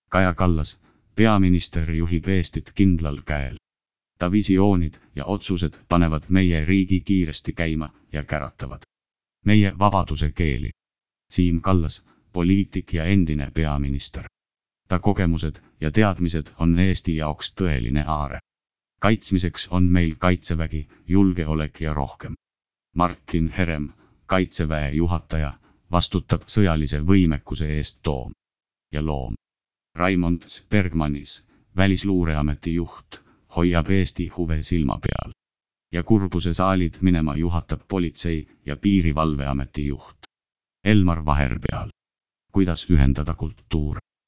Kaja Kallas, peaminister juhib Eestit kindlal käel. Ta visioonid ja otsused panevad meie riigi kiiresti käima ja käratavad meie vabaduse keeli. Siim Kallas, poliitik ja endine peaminister. Ta kogemused ja teadmised on Eesti jaoks tõeline aare. Kaitsmiseks on meil Kaitsevägi, julgeolek ja rohkem. Martin Herem, Kaitseväe juhataja, vastutab sõjalise võimekuse eest Toom ja Loom. Raimond Bergmanis, Välisluureameti juht, hoiab Eesti huve silma peal. Ja kurbuse saalid minema juhatab Politsei- ja Piirivalveameti juht Elmar Vaherpeal. Kuidas ühendada kultuur,